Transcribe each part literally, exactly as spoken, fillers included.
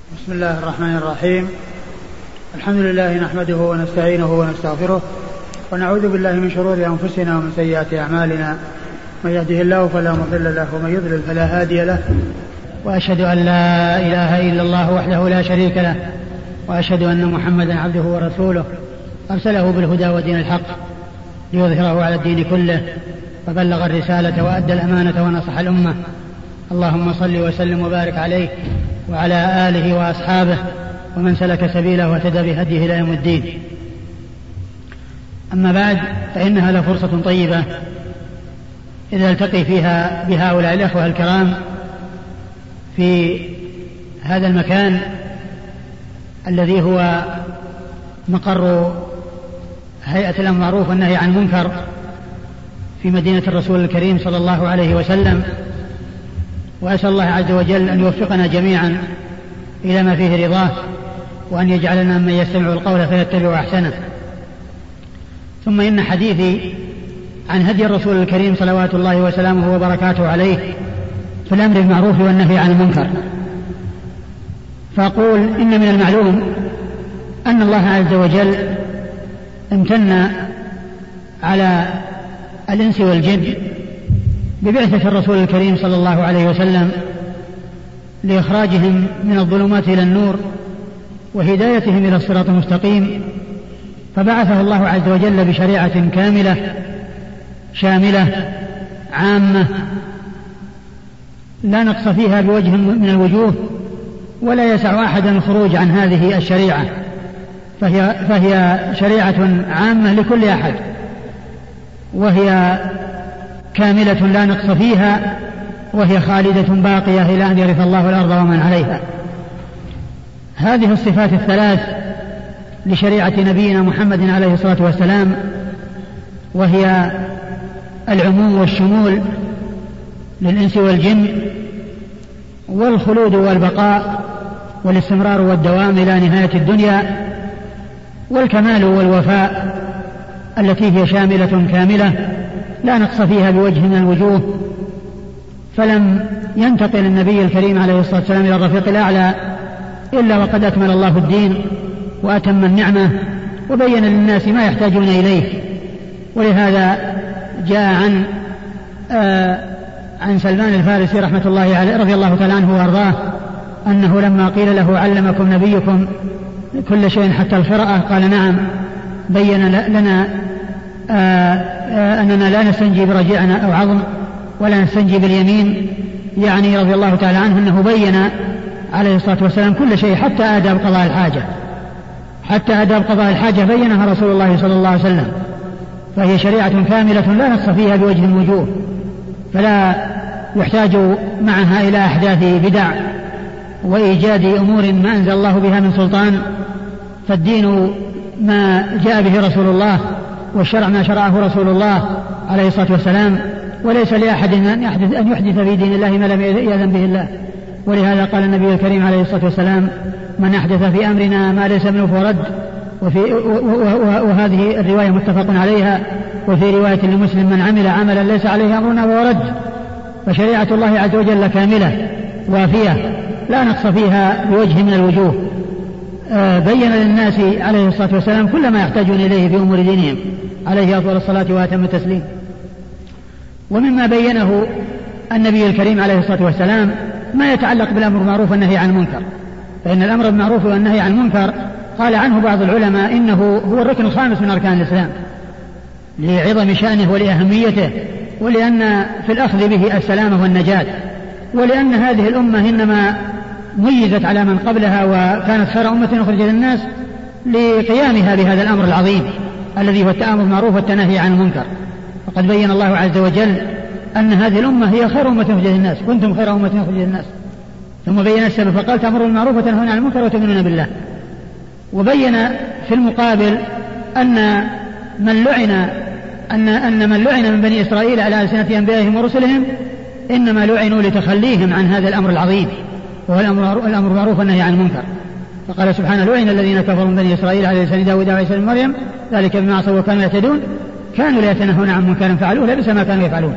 بسم الله الرحمن الرحيم. الحمد لله نحمده ونستعينه ونستغفره ونعوذ بالله من شرور أنفسنا ومن سيئات أعمالنا، من يهده الله فلا مضل له ومن يضلل فلا هادي له، وأشهد أن لا إله إلا الله وحده لا شريك له، وأشهد أن محمدا عبده ورسوله أرسله بالهدى ودين الحق ليظهره على الدين كله، فبلغ الرسالة وأدى الأمانة ونصح الأمة. اللهم صل وسلم وبارك عليه وعلى آله وأصحابه ومن سلك سبيله واهتدى بهديه إلى يوم الدين. أما بعد، فإنها لفرصة طيبة إذا التقي فيها بهؤلاء الأخوة الكرام في هذا المكان الذي هو مقر هيئة الأمر بالمعروف والنهي عن المنكر في مدينة الرسول الكريم صلى الله عليه وسلم. وأسأل الله عز وجل أن يوفقنا جميعا إلى ما فيه رضاه، وأن يجعلنا من يستمع القول فيتبع أحسنه. ثم إن حديثي عن هدي الرسول الكريم صلوات الله وسلامه وبركاته عليه في الأمر بالمعروف والنهي عن المنكر. فأقول إن من المعلوم أن الله عز وجل امتن على الإنس والجن ببعثة الرسول الكريم صلى الله عليه وسلم لإخراجهم من الظلمات إلى النور وهدايتهم إلى الصراط المستقيم، فبعثه الله عز وجل بشريعة كاملة شاملة عامة لا نقص فيها بوجه من الوجوه، ولا يسع أحدا الخروج عن هذه الشريعة، فهي, فهي شريعة عامة لكل أحد، وهي كاملة لا نقص فيها، وهي خالدة باقية إلى أن يرث الله الأرض ومن عليها. هذه الصفات الثلاث لشريعة نبينا محمد عليه الصلاة والسلام، وهي العموم والشمول للإنس والجن، والخلود والبقاء والاستمرار والدوام إلى نهاية الدنيا، والكمال والوفاء التي هي شاملة كاملة لا نقص فيها بوجه من الوجوه. فلم ينتقل النبي الكريم عليه الصلاة والسلام إلى الرفيق الأعلى إلا وقد أكمل الله الدين وأتم النعمة وبين للناس ما يحتاجون إليه. ولهذا جاء عن آه عن سلمان الفارسي رحمة الله عليه رضي الله تعالى عنه وأرضاه أنه لما قيل له علمكم نبيكم كل شيء حتى القراءة قال نعم، بين لنا آه آه أننا لا نستنجي برجعنا أو عظم ولا نستنجي باليمين، يعني رضي الله تعالى عنه أنه بين عليه الصلاة والسلام كل شيء حتى آداب قضاء الحاجة، حتى آداب قضاء الحاجة بينها رسول الله صلى الله عليه وسلم. فهي شريعة كاملة لا نقص فيها بوجه من الوجوه، فلا يحتاج معها إلى أحداث بدع وإيجاد أمور ما أنزل الله بها من سلطان. فالدين ما جاء به رسول الله، والشرع ما شرعه رسول الله عليه الصلاة والسلام، وليس لأحد أن يحدث, أن يحدث في دين الله ما لم يأذن به الله. ولهذا قال النبي الكريم عليه الصلاة والسلام من أحدث في أمرنا ما ليس منه فرد. وفي وهذه الرواية متفق عليها، وفي رواية لمسلم من عمل عملا ليس عليه أمرنا فورد. فشريعة الله عز وجل كاملة وافية لا نقص فيها بوجه من الوجوه. بين للناس عليه الصلاة والسلام كل ما يحتاجون إليه في أمور دينهم عليه أفضل الصلاة وأتم التسليم. ومما بينه النبي الكريم عليه الصلاة والسلام ما يتعلق بالأمر بالمعروف والنهي عن المنكر، فإن الأمر بالمعروف والنهي عن المنكر قال عنه بعض العلماء إنه هو الركن الخامس من أركان الإسلام لعظم شأنه ولأهميته، ولأن في الأخذ به السلامة والنجاة، ولأن هذه الأمة إنما ميزت على من قبلها وكانت خير أمة أخرجت للناس لقيامها بهذا الأمر العظيم الذي هو التأمر بالمعروف والتنهي عن المنكر. وقد بين الله عز وجل أن هذه الأمة هي خير أمة أخرجت للناس، كنتم خير أمة أخرجت للناس، ثم بين السبب فقال تأمرون بالمعروف وتنهون عن المنكر وتؤمنون بالله. وبين في المقابل أن من لعن أن أن من لعن من بني إسرائيل على ألسنة أنبيائهم ورسلهم إنما لعنوا لتخليهم عن هذا الأمر العظيم وهو الأمر بالمعروف والنهي عن المنكر. فقال سبحانه لعن الذين كفروا من بني إسرائيل على لسان داود وعيسى بن مريم ذلك بما عصوا وكانوا يعتدون كانوا لا يتناهون عن منكر فعلوه لبئس ما كانوا يفعلون.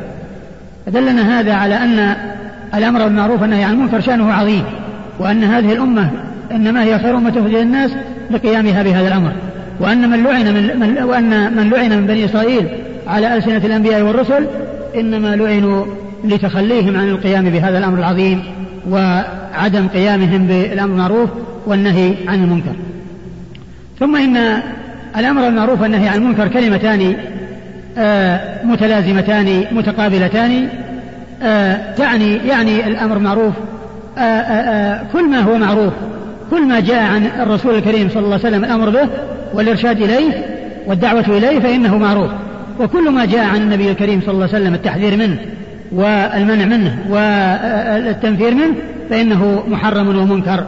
فدلنا هذا على أن الأمر بالمعروف والنهي عن المنكر شأنه عظيم، وأن هذه الأمة إنما هي خير أمة أخرجت للناس لقيامها بهذا الأمر، وأن من لعن من, من وأن من لعن من بني إسرائيل على ألسنة الأنبياء والرسل إنما لعنوا لتخليهم عن القيام بهذا الأمر العظيم وعدم قيامهم بالأمر المعروف والنهي عن المنكر. ثم إن الأمر المعروف والنهي عن المنكر كلمتان آه متلازمتان متقابلتان، آه تعني يعني الأمر المعروف آه آه كل ما هو معروف، كل ما جاء عن الرسول الكريم صلى الله عليه وسلم الأمر به والإرشاد إليه والدعوة إليه فإنه معروف، وكل ما جاء عن النبي الكريم صلى الله عليه وسلم التحذير منه والمنع منه والتنفير منه فإنه محرم ومنكر.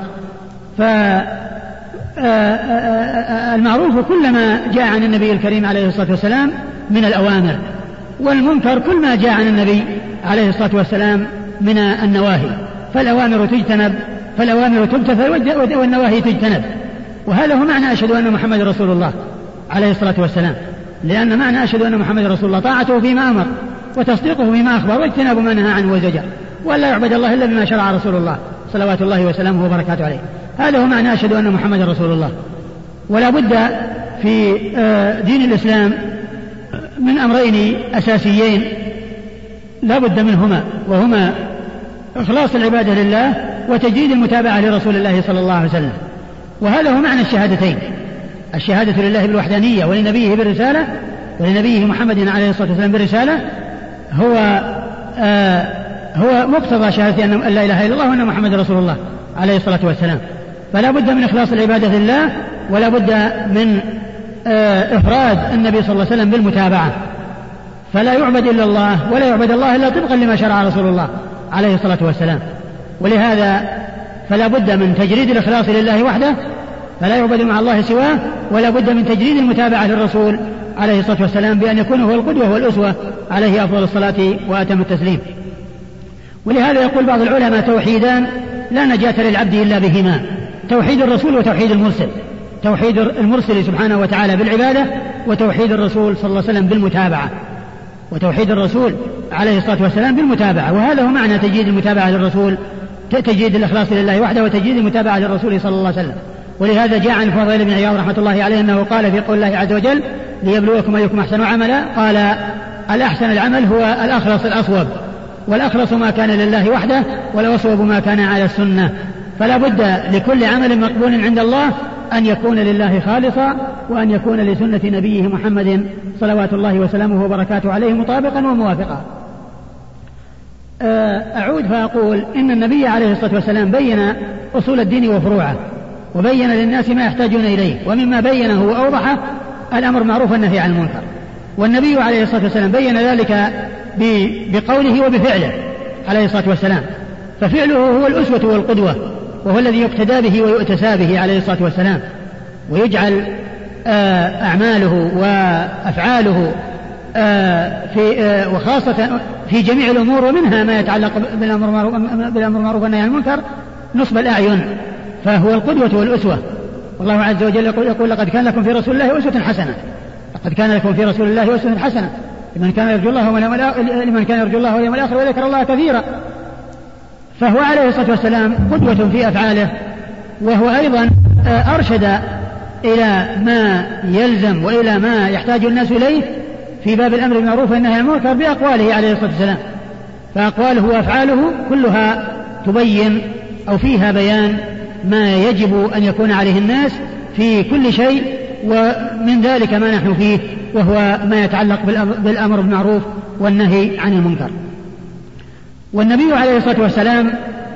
فالمعروف كل ما جاء عن النبي الكريم عليه الصلاة والسلام من الأوامر، والمنكر كل ما جاء عن النبي عليه الصلاة والسلام من النواهي. فالأوامر تجتنب فالأوامر تمتثل والنواهي تجتنب، وهذا هو معنى أشهد أن محمد رسول الله عليه الصلاة والسلام، لأن معنى أشهد أن محمد رسول الله طاعته فيما أمر وتصديقه فيما أخبر واجتناب ما نهى عنه وزجر، ولا يعبد الله إلا بما شرع رسول الله صلوات الله وسلامه وبركاته عليه. هذا هو معنى أشهد أن محمد رسول الله. ولا بد في دين الإسلام من أمرين أساسيين لا بد منهما، وهما إخلاص العبادة لله وتجديد المتابعة لرسول الله صلى الله عليه وسلم. وهذا هو معنى الشهادتين، الشهادة لله بالوحدانية ولنبيه بالرسالة ولنبيه محمد عليه الصلاة والسلام بالرسالة هو آه هو مقتضى شهادة أن لا إله إلا الله وأن محمد رسول الله عليه الصلاة والسلام. فلا بد من إخلاص العبادة لله، ولا بد من آه إفراد النبي صلى الله عليه وسلم بالمتابعة، فلا يعبد إلا الله ولا يعبد الله إلا طبقا لما شرع رسول الله عليه الصلاة والسلام. ولهذا فلا بد من تجريد الإخلاص لله وحده، فلا يعبد مع الله سواه، ولا بد من تجريد المتابعة للرسول عليه الصلاة والسلام بأن يكون هو القدوة والأسوة عليه أفضل الصلاة وأتم التسليم. ولهذا يقول بعض العلماء توحيدان لا نجاة للعبد إلا بهما: توحيد الرسول وتوحيد المرسل، توحيد المرسل سبحانه وتعالى بالعبادة، وتوحيد الرسول صلى الله عليه وسلم بالمتابعة، وتوحيد الرسول عليه الصلاة والسلام بالمتابعة. وهذا هو معنى تجديد المتابعة للرسول، تجديد الإخلاص لله وحده وتجديد المتابعة للرسول صلى الله عليه وسلم. ولهذا جاء عن فضيل بن عياض رحمة الله عليه أنه قال في قول الله عز وجل: ليبلوكم أيكم أحسن عملا، قال: الأحسن العمل هو الأخلص الأصوب، والأخلص ما كان لله وحده، والأصوب ما كان على السنة. فلا بد لكل عمل مقبول عند الله أن يكون لله خالصا، وأن يكون لسنة نبيه محمد صلوات الله وسلامه وبركاته عليه مطابقا وموافقا. أعود فأقول إن النبي عليه الصلاة والسلام بين أصول الدين وفروعه، وبين للناس ما يحتاجون إليه، ومما بينه وأوضحه الأمر معروف والنهي عن المنكر. والنبي عليه الصلاة والسلام بين ذلك بقوله وبفعله عليه الصلاة والسلام، ففعله هو الأسوة والقدوة، وهو الذي يقتدى به ويؤتسى به عليه الصلاة والسلام، ويجعل أعماله وأفعاله في وخاصة في جميع الأمور، ومنها ما يتعلق بالأمر المعروف والنهي عن المنكر نصب الأعين، فهو القدوة والأسوة. والله عز وجل يقول: لقد كان لكم في رسول الله أسوة حسنة، لقد كان لكم في رسول الله أسوة حسنة لمن كان يرجو الله واليوم الآخر لمن كان يرجو الله واليوم الآخر وذكر الله كثيرا. فهو عليه الصلاة والسلام قدوة في أفعاله، وهو أيضا أرشد إلى ما يلزم وإلى ما يحتاج الناس إليه في باب الأمر بالمعروف والنهي عن المنكر بأقواله عليه الصلاة والسلام. فأقواله وأفعاله كلها تبين أو فيها بيان ما يجب أن يكون عليه الناس في كل شيء، ومن ذلك ما نحن فيه، وهو ما يتعلق بالأمر بالمعروف والنهي عن المنكر. والنبي عليه الصلاة والسلام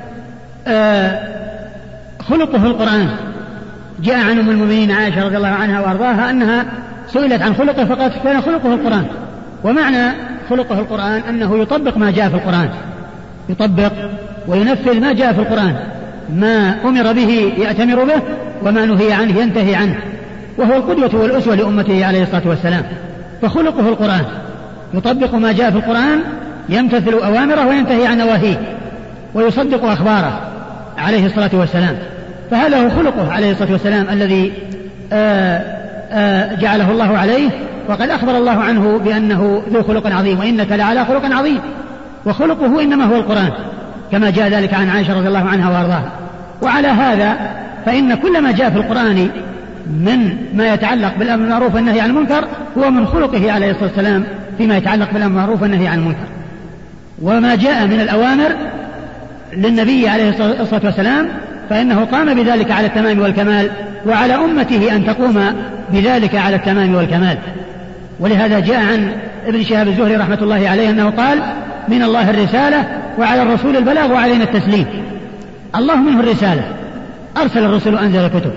خلقه القرآن. جاء عن أم المؤمنين عائشة رضي الله عنها وأرضاها أنها سئلت عن خلقه فقالت: كان خلقه القرآن. ومعنى خلقه القرآن أنه يطبق ما جاء في القرآن، يطبق وينفذ ما جاء في القرآن، ما أمر به يأتمر به، وما نهي عنه ينتهي عنه، وهو القدوة والأسوة لأمته عليه الصلاة والسلام. فخلقه القرآن، يطبق ما جاء في القرآن، يمتثل أوامره وينتهي عن نواهيه، ويصدق أخباره عليه الصلاة والسلام. فهذا هو خلقه عليه الصلاة والسلام الذي آآ آآ جعله الله عليه. وقد أخبر الله عنه بأنه ذو خلق عظيم: وإنك لعلى خلق عظيم. وخلقه إنما هو القرآن، كما جاء ذلك عن عائشة رضي الله عنها وأرضاها. وعلى هذا فإن كل ما جاء في القرآن من ما يتعلق بالأمر بالمعروف والنهي عن المنكر هو من خلقه عليه الصلاة والسلام فيما يتعلق بالأمر بالمعروف والنهي عن المنكر. وما جاء من الأوامر للنبي عليه الصلاة والسلام فإنه قام بذلك على التمام والكمال، وعلى أمته أن تقوم بذلك على التمام والكمال. ولهذا جاء عن ابن شهاب الزهري رحمة الله عليه أنه قال: من الله الرسالة وعلى الرسول البلاغ وعلينا التسليم. الله منه الرسالة، أرسل الرسل وأنزل الكتب،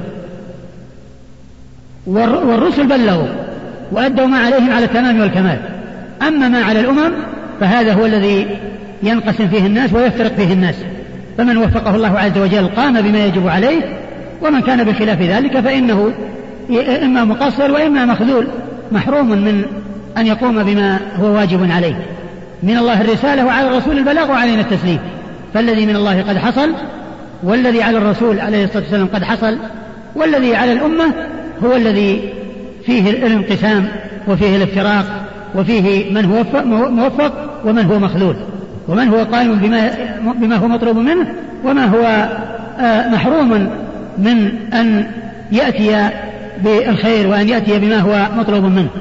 والرسل بلغوا وأدوا ما عليهم على التمام والكمال. أما ما على الأمم فهذا هو الذي ينقسم فيه الناس ويفترق فيه الناس، فمن وفقه الله عز وجل قام بما يجب عليه، ومن كان بخلاف ذلك فإنه إما مقصر وإما مخذول محروم من أن يقوم بما هو واجب عليه. من الله الرسالة وعلى الرسول البلاغ وعلينا التسليم، فالذي من الله قد حصل، والذي على الرسول عليه الصلاة والسلام قد حصل، والذي على الأمة هو الذي فيه الانقسام وفيه الافتراق، وفيه من هو موفق ومن هو مخذول، ومن هو قائم بما, بما هو مطلوب منه، وما هو محروم من أن يأتي بالخير وأن يأتي بما هو مطلوب منه.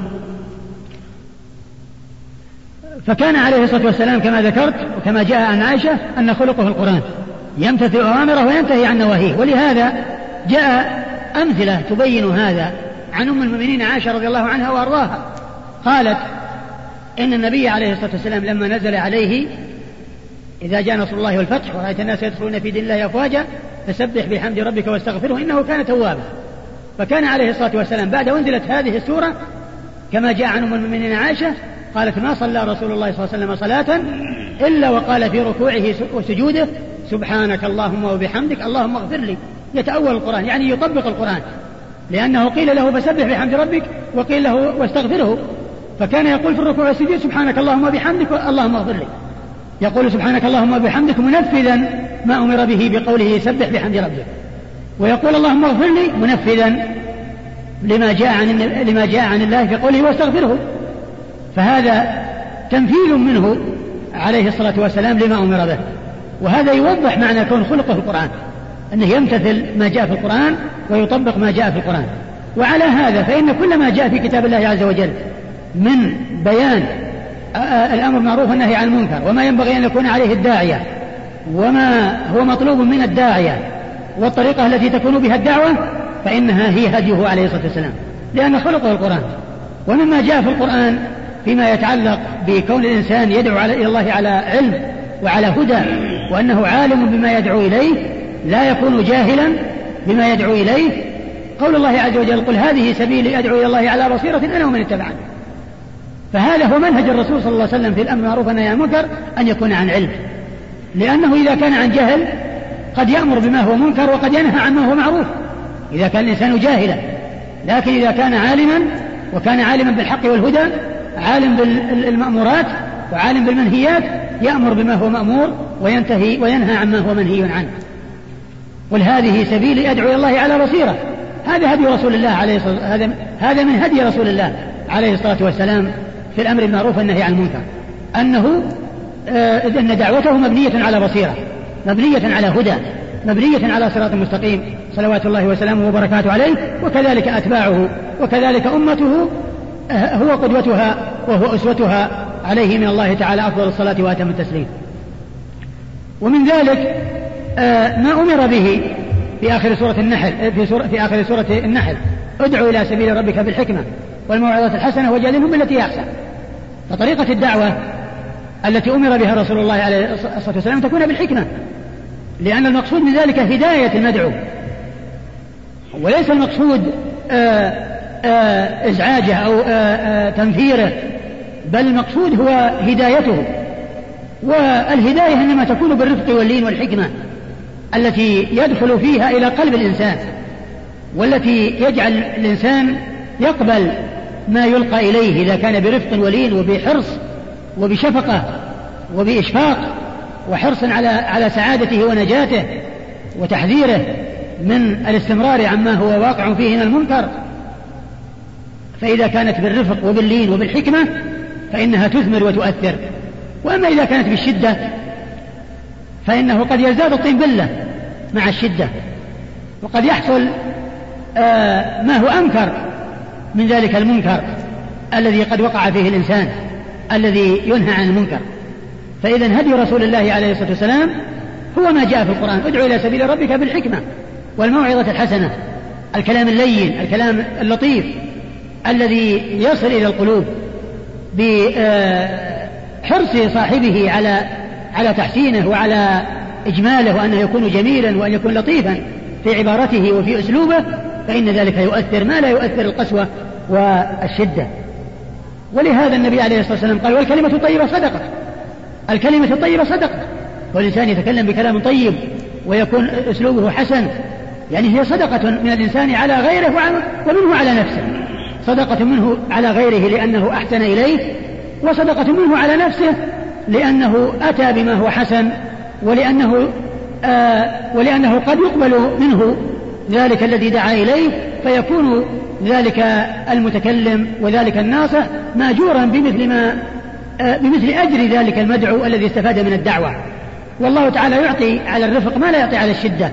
فكان عليه الصلاة والسلام كما ذكرت وكما جاء عن عائشة أن خلقه القرآن، يمتثل أوامره وينتهي عن نواهيه. ولهذا جاء أمثلة تبين هذا عن أم المؤمنين عائشة رضي الله عنها وأرضاها، قالت إن النبي عليه الصلاة والسلام لما نزل عليه: إذا جاء نصر الله والفتح ورأيت الناس يدخلون في دين الله أفواجا فسبح بحمد ربك واستغفره إنه كان توابا. فكان عليه الصلاة والسلام بعد أنزلت هذه السورة كما جاء عن أم المؤمنين عائشة قالت: ما صلى رسول الله صلى الله عليه وسلم صلاة إلا وقال في ركوعه وسجوده: سبحانك اللهم وبحمدك اللهم اغفر لي. يتأول القرآن، يعني يطبق القرآن، لأنه قيل له فسبح بحمد ربك وقيل له واستغفره، فكان يقول في الركوع والسجود: سبحانك اللهم وبحمدك اللهم اغفر لي. يقول سبحانك اللهم وبحمدك منفذا ما أمر به بقوله سبح بحمد ربك، ويقول اللهم اغفر لي منفذا لما جاء عن لما جاء عن الله في قوله واستغفره. فهذا تنفيذ منه عليه الصلاة والسلام لما أمر به. وهذا يوضح معنى كون خلقه القرآن، أنه يمتثل ما جاء في القرآن ويطبق ما جاء في القرآن. وعلى هذا فإن كل ما جاء في كتاب الله عز وجل من بيان الأمر بالمعروف والنهي عن المنكر وما ينبغي أن يكون عليه الداعية وما هو مطلوب من الداعية والطريقة التي تكون بها الدعوة، فإنها هي هديه عليه الصلاة والسلام، لأن خلقه القرآن. ومما جاء في القرآن فيما يتعلق بكون الإنسان يدعو إلى الله على علم وعلى هدى، وأنه عالم بما يدعو إليه لا يكون جاهلا بما يدعو إليه. قول الله عز وجل: قل هذه سبيلي أدعو إلى الله على بصيرة أنا ومن اتبعني. فهذا هو منهج الرسول صلى الله عليه وسلم في الأمر بالمعروف والنهي عن المنكر، أن يكون عن علم، لأنه إذا كان عن جهل قد يأمر بما هو منكر وقد ينهى عما هو معروف إذا كان الإنسان جاهلا. لكن إذا كان عالما وكان عالما بالحق والهدى، عالم بالمأمورات وعالم بالمنهيات، يأمر بما هو مأمور وينتهي وينهى عما هو منهي عنه. قل هذه سبيلي أدعو إلى الله على بصيرة، هذا هدي رسول الله عليه الصلاة هذا هذا من هدي رسول الله عليه الصلاة والسلام في الأمر بالمعروف والنهي عن المنكر، أنه آه أن دعوته مبنية على بصيرة، مبنية على هدى، مبنية على صراط مستقيم، صلوات الله وسلامه وبركاته عليه، وكذلك أتباعه وكذلك أمته آه هو قدوتها وهو أسوتها، عليه من الله تعالى أفضل الصلاة وأتم التسليم. ومن ذلك آه ما أمر به في آخر سورة النحل في, سورة في آخر سورة النحل: ادعو إلى سبيل ربك بالحكمة والموعظة الحسنة وجادلهم بالتي أحسن. فطريقة الدعوة التي أمر بها رسول الله عليه الصلاة والسلام تكون بالحكمة، لأن المقصود من ذلك هداية المدعو، وليس المقصود آآ آآ إزعاجه أو آآ تنفيره، بل المقصود هو هدايته. والهداية إنما تكون بالرفق واللين والحكمة التي يدخل فيها إلى قلب الإنسان، والتي يجعل الإنسان يقبل ما يلقى إليه إذا كان برفق ولين وبحرص وبشفقة وبإشفاق وحرص على على سعادته ونجاته وتحذيره من الاستمرار عما هو واقع فيه من المنكر. فإذا كانت بالرفق وباللين وبالحكمة فإنها تثمر وتؤثر. وأما إذا كانت بالشدة فإنه قد يزداد الطين بلة، مع الشدة، وقد يحصل آه ما هو أنكر من ذلك المنكر الذي قد وقع فيه الإنسان الذي ينهى عن المنكر. فإذا هدي رسول الله عليه الصلاة والسلام هو ما جاء في القرآن: ادعو إلى سبيل ربك بالحكمة والموعظة الحسنة، الكلام اللين، الكلام اللطيف الذي يصل إلى القلوب بحرص صاحبه على على تحسينه وعلى إجماله وأنه يكون جميلا وأن يكون لطيفا في عبارته وفي أسلوبه، فإن ذلك يؤثر ما لا يؤثر القسوة والشدة. ولهذا النبي عليه الصلاة والسلام قال: والكلمة الطيبة صدقة. الكلمة الطيبة صدقة، والإنسان يتكلم بكلام طيب ويكون أسلوبه حسن، يعني هي صدقة من الإنسان على غيره ومنه على نفسه. صدقة منه على غيره لأنه أحسن إليه، وصدقة منه على نفسه لأنه أتى بما هو حسن، ولأنه, آه ولأنه قد يقبل منه ذلك الذي دعا إليه، فيكون ذلك المتكلم وذلك الناصح ماجورا بمثل, ما آه بمثل أجر ذلك المدعو الذي استفاد من الدعوة. والله تعالى يعطي على الرفق ما لا يعطي على الشدة،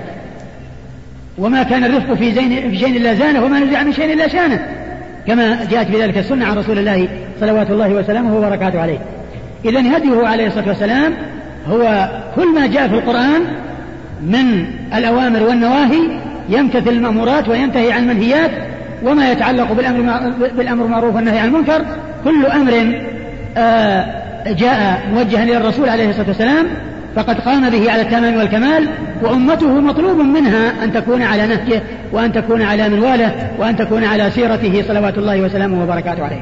وما كان الرفق في زين في شيء إلا زانه وما نزع من شيء إلا شانه، كما جاءت بذلك السنة عن رسول الله صلوات الله وسلامه وبركاته عليه. إذن هديه عليه الصلاة والسلام هو كل ما جاء في القرآن من الأوامر والنواهي، يمتثل المأمورات وينتهي عن المنهيات، وما يتعلق بالأمر بالأمر المعروف والنهي عن المنكر. كل أمر جاء موجها إلى الرسول عليه الصلاة والسلام فقد قام به على التمام والكمال، وأمته مطلوب منها أن تكون على نهجه وأن تكون على منواله وأن تكون على سيرته صلوات الله وسلامه وبركاته عليه.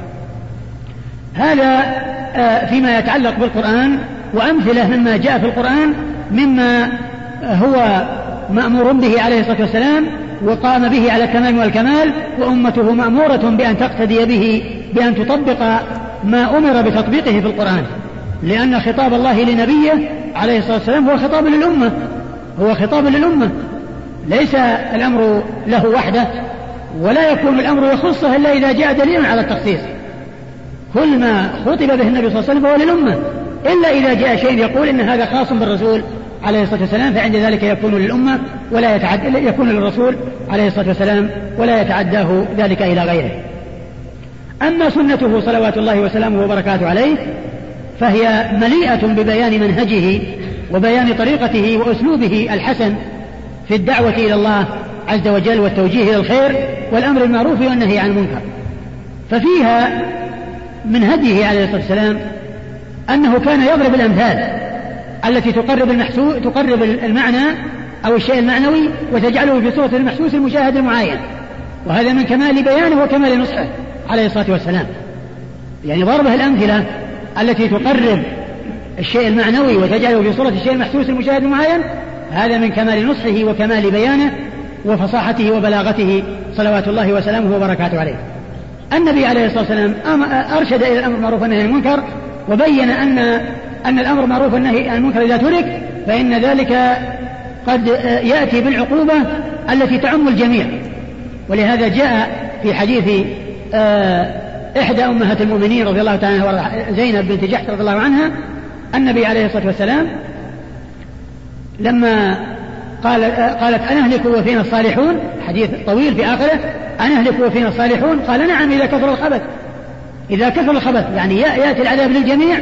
هذا فيما يتعلق بالقرآن، وأمثلة مما جاء في القرآن مما هو مأمور به عليه الصلاة والسلام وقام به على التمام والكمال، وأمته مأمورة بأن تقتدي به بأن تطبق ما أمر بتطبيقه في القرآن، لأن خطاب الله لنبيه عليه الصلاة والسلام هو خطاب للأمة، هو خطاب للأمة، ليس الأمر له وحده، ولا يكون الأمر يخصه إلا إذا جاء دليل على التخصيص. كل ما خطب به النبي صلى الله عليه وسلم هو للأمة، إلا إذا جاء شيء يقول إن هذا خاص بالرسول عليه الصلاة والسلام، فعند ذلك يكون للأمة ولا يتعد يكون للرسول عليه الصلاة والسلام ولا يتعداه ذلك إلى غيره. أما سنته صلوات الله وسلامه وبركاته عليه فهي مليئة ببيان منهجه وبيان طريقته وأسلوبه الحسن في الدعوة إلى الله عز وجل والتوجيه إلى الخير والأمر المعروف والنهي عن المنكر. ففيها من هديه عليه الصلاة والسلام أنه كان يضرب الأمثال التي تقرب المحسوس تقرب المعنى أو الشيء المعنوي وتجعله في صورة المحسوس المشاهد المعاين، وهذا من كمال بيانه وكمال نصحه عليه الصلاة والسلام. يعني ضربه الأمثلة التي تقرب الشيء المعنوي وتجعله في صورة الشيء المحسوس المشاهد المعاين، هذا من كمال نصحه وكمال بيانه وفصاحته وبلاغته صلوات الله وسلامه وبركاته عليه. النبي عليه الصلاة والسلام أرشد إلى الأمر بالمعروف والنهي عن المنكر، وبين أن أن الأمر بالمعروف والنهي عن المنكر إذا ترك فإن ذلك قد يأتي بالعقوبة التي تعم الجميع. ولهذا جاء في حديث إحدى أمهات المؤمنين رضي الله تعالى عنها زينب بنت جحش رضي الله عنها، النبي عليه الصلاة والسلام لما قال قالت أنهلك وفينا الصالحون، حديث طويل في آخره، أنهلك وفينا الصالحون؟ قال نعم إذا كثر الخبث. إذا كثر الخبث يعني يأتي العذاب للجميع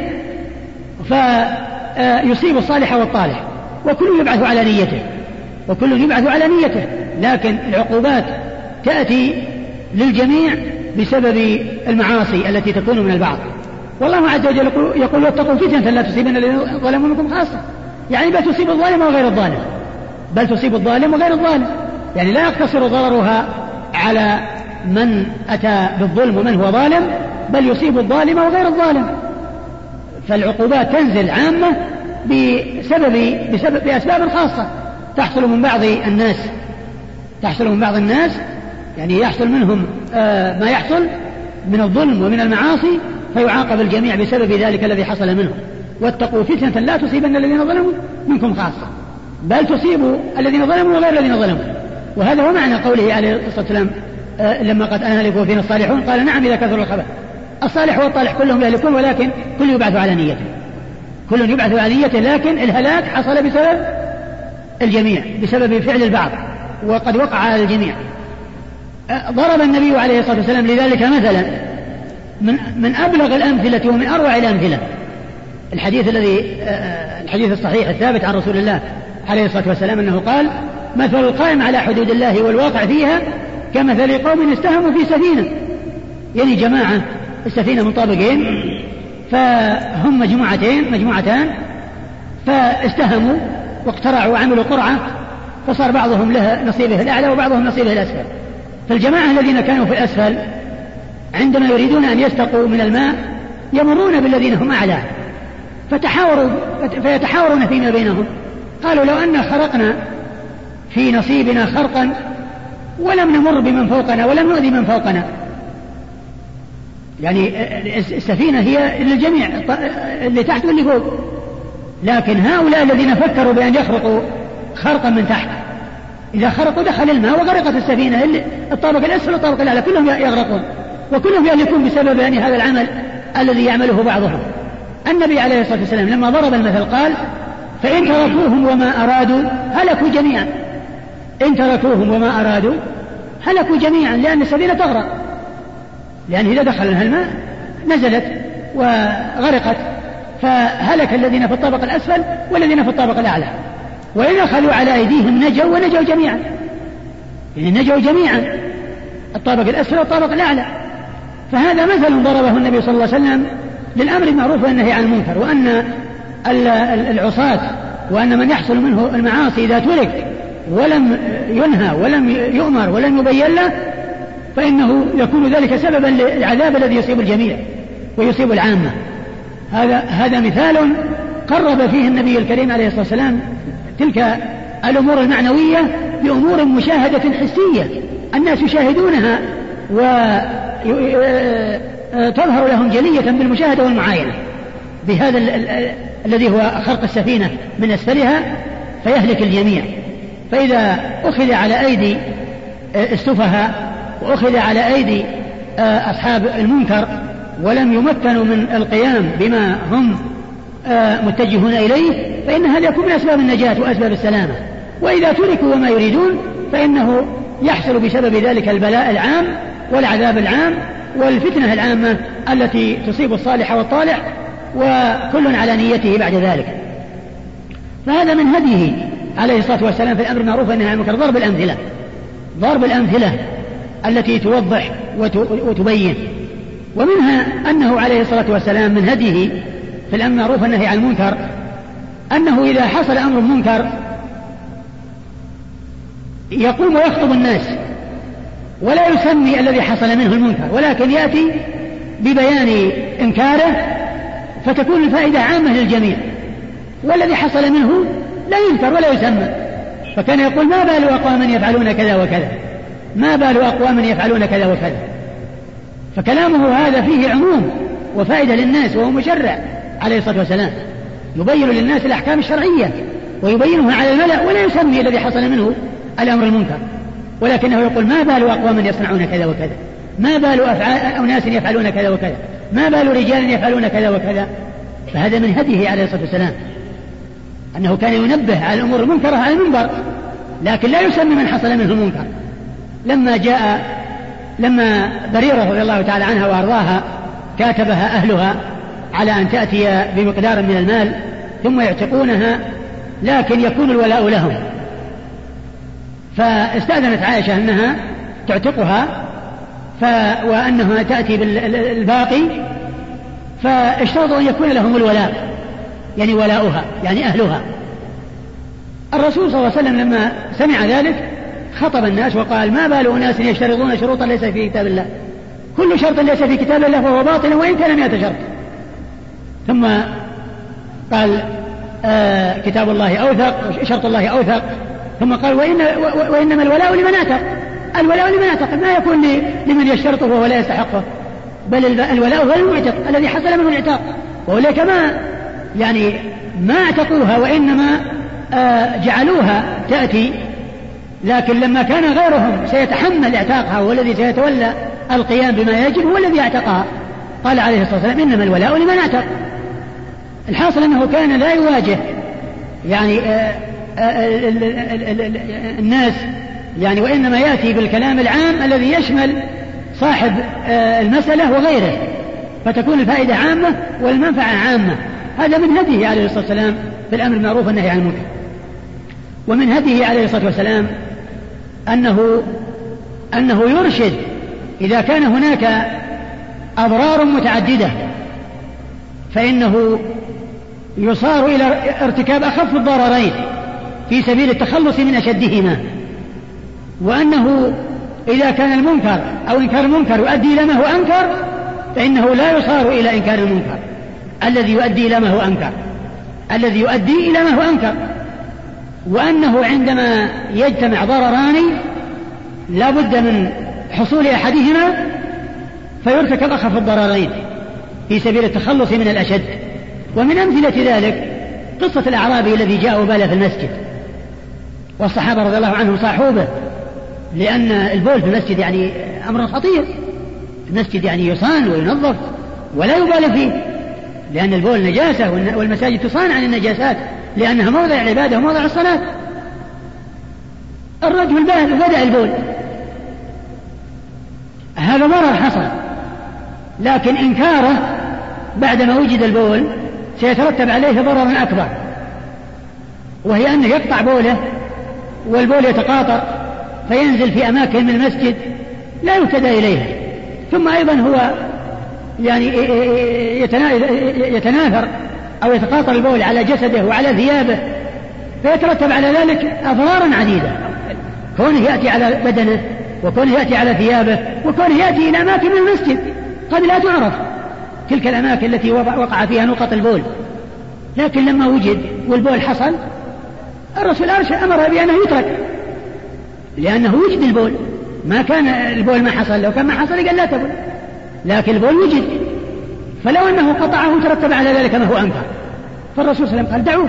فيصيب الصالح والطالح، وكل يبعث على نيته وكل يبعث على نيته، لكن العقوبات تأتي للجميع بسبب المعاصي التي تكون من البعض. والله عز وجل يقول واتقوا فتنة لا تصيبن الذين ظلموا منكم خاصة، يعني بل تصيب الظالم وغير الظالم، بل تصيب الظالم وغير الظالم، يعني لا يقتصر ضررها على من أتى بالظلم ومن هو ظالم، بل يصيب الظالم وغير الظالم. فالعقوبات تنزل عامة بسبب, بسبب بأسباب خاصة تحصل من بعض الناس تحصل من بعض الناس يعني يحصل منهم آه ما يحصل من الظلم ومن المعاصي، فيعاقب الجميع بسبب ذلك الذي حصل منهم. واتقوا فتنة لا تصيبن الذين ظلموا منكم خاصة، بل تصيب الذين ظلموا وغير الذين ظلموا. وهذا هو معنى قوله عليه الصلاة والسلام آه لما قد أهلك وفينا الصالحون، قال نعم إذا كثر الخبث. الصالح والطالح كلهم يهلكون، ولكن كل يبعث على نيته كل يبعث على نيته لكن الهلاك حصل بسبب الجميع بسبب فعل البعض، وقد وقع على الجميع. ضرب النبي عليه الصلاة والسلام لذلك مثلا من, من أبلغ الأمثلة ومن أروع الأمثلة، الحديث الذي الحديث الصحيح الثابت عن رسول الله عليه الصلاة والسلام أنه قال: مثل القائم على حدود الله والواقع فيها كمثل قوم استهموا في سفينة، يعني جماعة، السفينة من طابقين، فهم مجموعتين مجموعتان فاستهموا واقترعوا وعملوا قرعة، فصار بعضهم له نصيبه الأعلى وبعضهم نصيبه الأسفل. فالجماعة الذين كانوا في الأسفل عندما يريدون أن يستقوا من الماء يمرون بالذين هم أعلى، فتحاوروا فيتحاورون فيما بينهم، قالوا: لو أن خرقنا في نصيبنا خرقا ولم نمر بمن فوقنا ولم نؤذي من فوقنا. يعني السفينة هي للجميع، اللي تحت واللي فوق، لكن هؤلاء الذين فكروا بأن يخرقوا خرقا من تحت، إذا خرقوا دخل الماء وغرقت السفينة، الطابق الأسفل والطابق الأعلى كلهم يغرقون وكلهم يهلكون بسبب يعني هذا العمل الذي يعمله بعضهم. النبي عليه الصلاة والسلام لما ضرب المثل قال: فإن تركوهم وما أرادوا هلكوا جميعا. إن تركوهم وما أرادوا هلكوا جميعا، لأن السفينة تغرق، لأن إذا دخل لها الماء نزلت وغرقت، فهلك الذين في الطابق الأسفل والذين في الطابق الأعلى. وإن أخذوا على أيديهم نجوا ونجوا جميعا، يعني نجوا جميعا، الطابق الأسفل والطابق الأعلى. فهذا مثل ضربه النبي صلى الله عليه وسلم للأمر بالمعروف والنهي عن المنكر، وأن العصاة وأن من يحصل منه المعاصي إذا ترك ولم ينهى ولم يؤمر ولم يبين له فإنه يكون ذلك سببا للعذاب الذي يصيب الجميع ويصيب العامة. هذا هذا مثال قرب فيه النبي الكريم عليه الصلاة والسلام تلك الأمور المعنوية بأمور مشاهدة حسية الناس يشاهدونها وتظهر لهم جلية بالمشاهدة والمعاينة، بهذا الذي هو خرق السفينة من أسفلها فيهلك الجميع. فإذا أخذ على أيدي السفهاء وأخذ على أيدي أصحاب المنكر ولم يمكنوا من القيام بما هم متجهون إليه فإن هذا يكون من أسباب النجاة وأسباب السلامة. وإذا تركوا وما يريدون فإنه يحصل بسبب ذلك البلاء العام والعذاب العام والفتنة العامة التي تصيب الصالح والطالح، وكل على نيته بعد ذلك. فهذا من هديه عليه الصلاة والسلام في الأمر بالمعروف والنهي عن المنكر ضرب الأمثلة، ضرب الأمثلة التي توضح وتبين. ومنها أنه عليه الصلاة والسلام من هديه في الأمر بالمعروف والنهي عن المنكر أنه إذا حصل أمر منكر يقوم ويخطب الناس ولا يسمي الذي حصل منه المنكر، ولكن يأتي ببيان إنكاره فتكون الفائدة عامة للجميع، والذي حصل منه لا يذكر ولا يسمى. فكان يقول: ما بال أقوام يفعلون كذا وكذا، ما بال أقوام يفعلون كذا وكذا. فكلامه هذا فيه عموم وفائدة للناس، وهو مشرع عليه الصلاة والسلام يبين للناس الأحكام الشرعية ويبينها على الملأ، ولا يسمي الذي حصل منه الأمر المنكر، ولكنه يقول: ما بال أقوام يصنعون كذا وكذا، ما بال أناس يفعلون كذا وكذا، ما بال رجال يفعلون كذا وكذا. فهذا من هديه عليه الصلاة والسلام أنه كان ينبه على الأمور المنكرة على المنبر، لكن لا يسمي من حصل منه المنكر. لما جاء لما بريرة رضي الله تعالى عنها وأرضاها كاتبها أهلها على أن تأتي بمقدار من المال ثم يعتقونها لكن يكون الولاء لهم، فاستأذنت عائشة أنها تعتقها ف... وأنها تأتي بالباقي، فاشترطوا أن يكون لهم الولاء، يعني ولاؤها يعني أهلها. الرسول صلى الله عليه وسلم لما سمع ذلك خطب الناس وقال: ما بال أناس يشترطون شروطا ليس في كتاب الله، كل شرط ليس في كتاب الله فهو باطل وإن كان مئة شرط. ثم قال: آه كتاب الله أوثق، شرط الله أوثق. ثم قال: وإن وإنما الولاء لمن أعتق، الولاء لمن أعتق، ما يكون لمن يشترطه وهو لا يستحقه، بل الولاء غير المعتق الذي حصل منه الاعتاق، وأولئك ما يعني ما اعتقوها وإنما آه جعلوها تأتي، لكن لما كان غيرهم سيتحمل اعتاقها والذي سيتولى القيام بما يجب هو الذي اعتقها، قال عليه الصلاة والسلام: إنما الولاء لمن اعتق. الحاصل أنه كان لا يواجه يعني آه الناس يعني، وإنما يأتي بالكلام العام الذي يشمل صاحب المسألة وغيره، فتكون الفائدة عامة والمنفعة عامة. هذا من هديه عليه الصلاة والسلام في الأمر بالمعروف والنهي عن المنكر. ومن هديه عليه الصلاة والسلام أنه أنه يرشد إذا كان هناك أضرار متعددة فإنه يصار إلى ارتكاب أخف الضررين في سبيل التخلص من أشدهما، وأنه إذا كان المنكر أو إنكار المنكر يؤدي إلى ما هو أنكر فإنه لا يصار إلى إنكار المنكر الذي يؤدي إلى ما هو أنكر الذي يؤدي إلى ما هو أنكر وأنه عندما يجتمع ضرران لا بد من حصول أحدهما فيرتكب أخف الضررين في سبيل التخلص من الأشد. ومن أمثلة ذلك قصة الأعرابي الذي جاء وبال في المسجد، والصحابة رضي الله عنهم صاحوا به، لأن البول في المسجد يعني أمر خطير. المسجد يعني يصان وينظف ولا يبال فيه، لأن البول نجاسة والمساجد تصان عن النجاسات لأنها موضع العبادة وموضع الصلاة. الرجل بدأ البول، هذا ضرر حصل، لكن إنكاره بعدما وجد البول سيترتب عليه ضرر أكبر، وهي أنه يقطع بوله والبول يتقاطر فينزل في أماكن من المسجد لا يهتدى إليها. ثم أيضا هو يعني يتناثر أو يتقاطر البول على جسده وعلى ثيابه فيترتب على ذلك أضرارا عديدة، كونه يأتي على بدنه وكونه يأتي على ثيابه وكونه يأتي إلى أماكن من المسجد قد لا تعرف تلك الأماكن التي وقع فيها نقط البول. لكن لما وجد والبول حصل الرسول أرشد أمر بأنه يترك، لأنه وجد البول، ما كان البول ما حصل، لو كان ما حصل قال لا تبول، لكن البول وجد، فلو أنه قطعه ترتب على ذلك ما هو أنكر. فالرسول صلى الله عليه وسلم قال دعوه،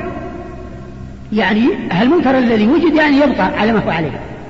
يعني المنكر الذي وجد يعني يبقى على ما هو عليه،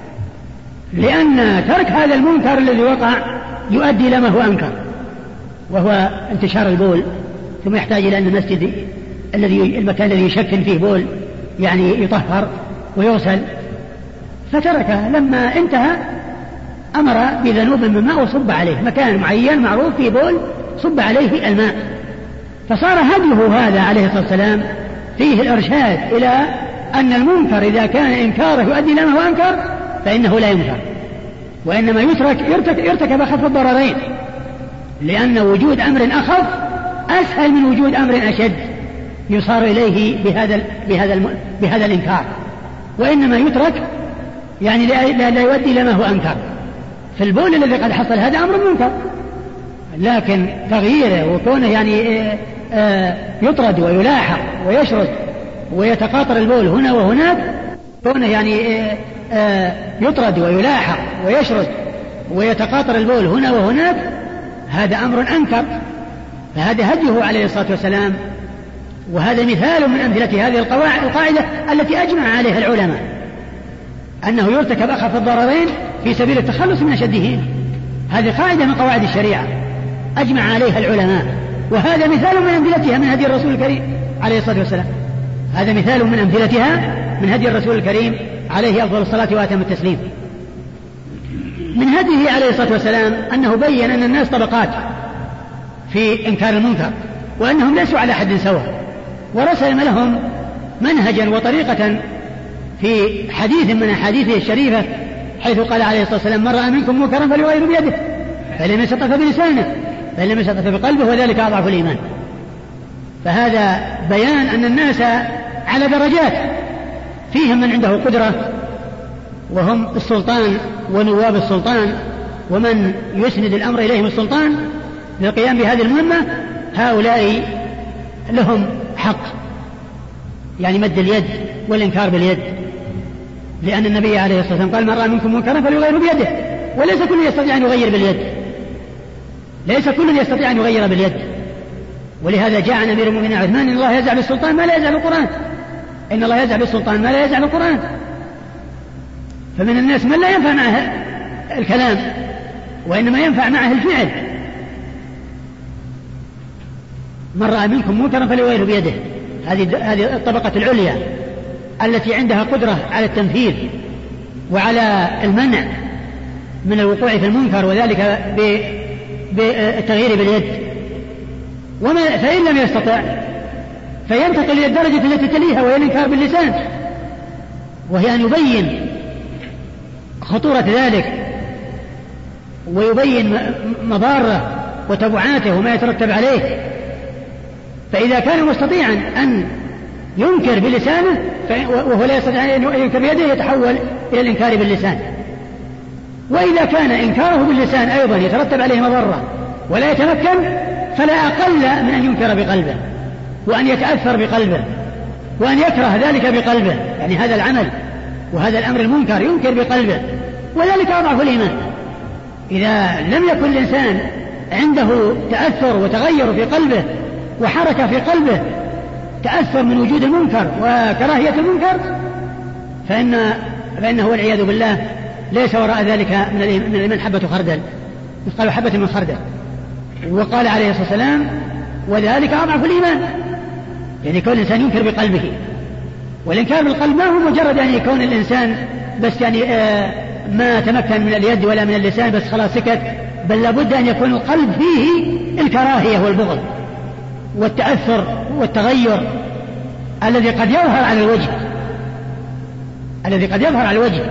لأن ترك هذا المنكر الذي وقع يؤدي إلى ما هو أنكر، وهو انتشار البول، ثم يحتاج إلى أن المسجد الذي المكان الذي يشكل فيه بول يعني يطهر ويغسل، فتركه. لما انتهى أمر بذنوب من ماء وصب عليه، مكان معين معروف فيه بول صب عليه الماء، فصار هديه هذا عليه الصلاة والسلام فيه الإرشاد إلى أن المنكر إذا كان إنكاره يؤدي إلى ما هو أنكر فإنه لا ينكر، وإنما يترك يرتكب أخف الضررين، لأن وجود أمر أخف أسهل من وجود أمر أشد يصار إليه بهذا بهذا بهذا الإنكار، وإنما يترك يعني لا, لا يؤدي إلى ما هو أنكر. في البول الذي قد حصل هذا أمر منكر، لكن تغييره وكونه يعني يطرد ويلاحق ويشرد ويتقاطر البول هنا وهناك، كونه يعني يطرد ويلاحق ويشرد ويتقاطر البول هنا وهناك، هذا أمر أنكر. فهذا هديه عليه الصلاة والسلام، وهذا مثال من أمثلة هذه القاعدة التي أجمع عليها العلماء، أنه يرتكب أخف الضررين في سبيل التخلص من أشده. هذه قاعدة من قواعد الشريعة أجمع عليها العلماء، وهذا مثال من أمثلتها من هدي الرسول الكريم عليه الصلاة والسلام. هذا مثال من أمثلتها من هدي الرسول الكريم عليه أفضل الصلاة وأتم التسليم. من هديه عليه الصلاة والسلام أنه بين أن الناس طبقات في إنكار المنكر، وأنهم ليسوا على حد سواء، ورسم لهم منهجا وطريقة في حديث من أحاديثه الشريفة، حيث قال عليه الصلاة والسلام: من رأى منكم منكرا فليغيره بيده، فلم يستطع بلسانه، فلم يستطع بقلبه، وذلك أضعف الإيمان. فهذا بيان أن الناس على درجات، فيهم من عنده قدرة وهم السلطان ونواب السلطان ومن يسند الأمر إليهم السلطان للقيام بهذه المهمة، هؤلاء لهم حق يعني مد اليد والإنكار باليد، لأن النبي عليه الصلاة والسلام قال: من رأى منكم منكرا فليغيره بيده، وليس كل يستطيع أن يغير باليد، ليس كل يستطيع أن يغير باليد. ولهذا جاء عن أمير المؤمنين عثمان: إن الله يزع بالسلطان ما لا يزع بالقرآن، إن الله يزع بالسلطان ما لا يزع بالقرآن. فمن الناس من لا ينفع معه الكلام، وإنما ينفع معه الفعل. من رأى منكم منكرا فليغيره بيده، هذه هذه الطبقة العليا، التي عندها قدرة على التنفيذ وعلى المنع من الوقوع في المنكر، وذلك بالتغيير باليد. وما فإن لم يستطع فينتقل إلى الدرجة التي تليها وهي الإنكار باللسان، وهي أن يبين خطورة ذلك ويبين مضاره وتبعاته وما يترتب عليه. فإذا كان مستطيعا أن ينكر بلسانه وهو لا يستطيع أن ينكر بيده يتحول إلى الإنكار باللسان. وإذا كان إنكاره باللسان أيضا يترتب عليه مضرة ولا يتمكن فلا أقل من أن ينكر بقلبه وأن يتأثر بقلبه وأن يكره ذلك بقلبه، يعني هذا العمل وهذا الأمر المنكر ينكر بقلبه، وذلك أضعف الإيمان. إذا لم يكن الإنسان عنده تأثر وتغير في قلبه وحركة في قلبه تأثر من وجود المنكر وكراهية المنكر فإن فإنه والعياذ بالله ليس وراء ذلك من الإيمان حبة خردل، مثقال حبة من خردل. وقال عليه الصلاة والسلام وذلك أضعف الإيمان، يعني كون الإنسان ينكر بقلبه. والإنكار بالقلب ما هو مجرد يعني يكون الإنسان بس يعني آه ما تمكن من اليد ولا من اللسان بس خلاص سكت، بل لابد أن يكون القلب فيه الكراهية والبغض والتأثر والتغير الذي قد يظهر على الوجه الذي قد يظهر على الوجه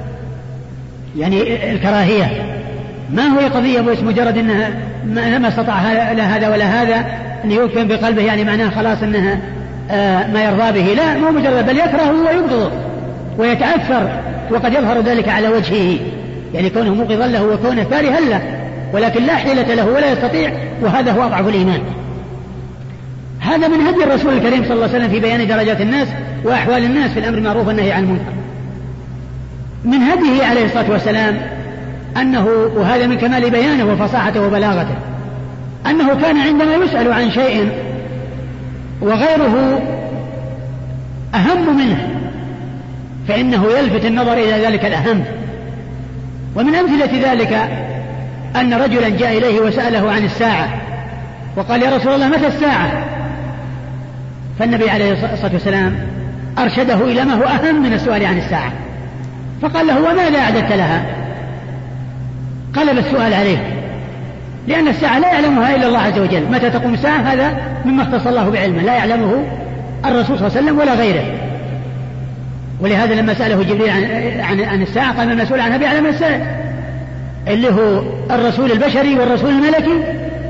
يعني الكراهية ما هو قضية بس مجرد أنها ما استطاع لا هذا ولا هذا أن يمكن بقلبه يعني معناه خلاص أنها آه ما يرضى به، لا مو مجرد بل يكره ويبغض ويتأثر، وقد يظهر ذلك على وجهه يعني كونه مبغضا له وكونه كارها له، ولكن لا حيلة له ولا يستطيع، وهذا هو أضعف الإيمان. هذا من هدي الرسول الكريم صلى الله عليه وسلم في بيان درجات الناس وأحوال الناس في الأمر بالمعروف والنهي عن المنكر. من هديه عليه الصلاة والسلام أنه، وهذا من كمال بيانه وفصاحته وبلاغته، أنه كان عندما يسأل عن شيء وغيره أهم منه فإنه يلفت النظر إلى ذلك الأهم. ومن أمثلة ذلك أن رجلا جاء إليه وسأله عن الساعة وقال يا رسول الله متى الساعة؟ فالنبي عليه الصلاة والسلام أرشده إلى ما هو أهم من السؤال عن الساعة، فقال له وماذا أعددت لها؟ قلب السؤال عليه، لأن الساعة لا يعلمها إلا الله عز وجل، متى تقوم الساعة هذا مما اختص الله بعلمه لا يعلمه الرسول صلى الله عليه وسلم ولا غيره. ولهذا لما سأله جبريل عن, عن, عن الساعة قال المسؤول عنها بأعلم من السائل، اللي هو الرسول البشري والرسول الملكي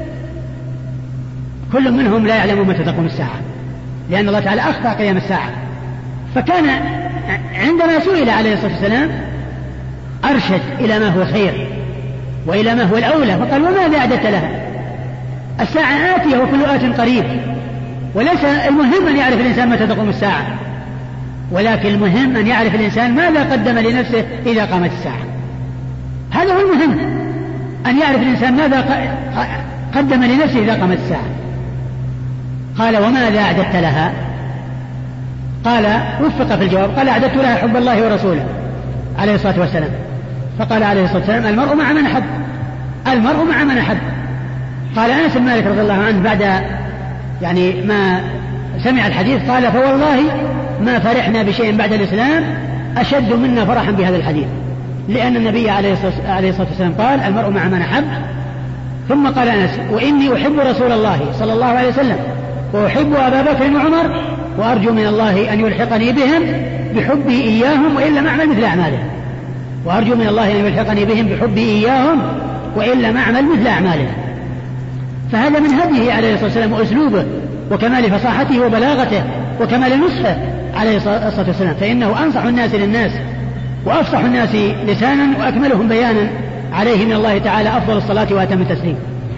كل منهم لا يعلم متى تقوم الساعة، لأن الله تعالى أخفى قيام الساعة. فكان عندما سئل عليه الصلاة والسلام أرشد إلى ما هو خير وإلى ما هو الأولى، فقال وماذا أعددت لها؟ الساعة آتية وكل آت قريب، وليس المهم أن يعرف الإنسان متى تقوم الساعة، ولكن المهم أن يعرف الإنسان ماذا قدم لنفسه إذا قامت الساعة. هذا هو المهم، أن يعرف الإنسان ماذا قدم لنفسه إذا قامت الساعة. قال وماذا أعددت لها؟ قال وفق في الجواب، قال أعددت لها حب الله ورسوله عليه الصلاة والسلام. فقال عليه الصلاة والسلام المرء مع من أحب، المرء مع من أحب. قال أنس بن مالك رضي الله عنه بعد يعني ما سمع الحديث قال فوالله ما فرحنا بشيء بعد الإسلام أشد منا فرحا بهذا الحديث، لأن النبي عليه الصلاة والسلام قال المرء مع من أحب. ثم قال أنس وإني أحب رسول الله صلى الله عليه وسلم وأحب أبا بكر وعمر وأرجو من الله أن يلحقني بهم بحبي إياهم وإلا ما أعمل مثل أعماله، وأرجو من الله أن يلحقني بهم بحبي إياهم وإلا ما أعمل مثل أعماله. فهذا من هديه عليه الصلاة والسلام وأسلوبه وكمال فصاحته وبلاغته وكمال نصحه عليه الصلاة والسلام، فإنه أنصح الناس للناس وأفصح الناس لسانا وأكملهم بيانا، عليه من الله تعالى أفضل الصلاة وأتم التسليم.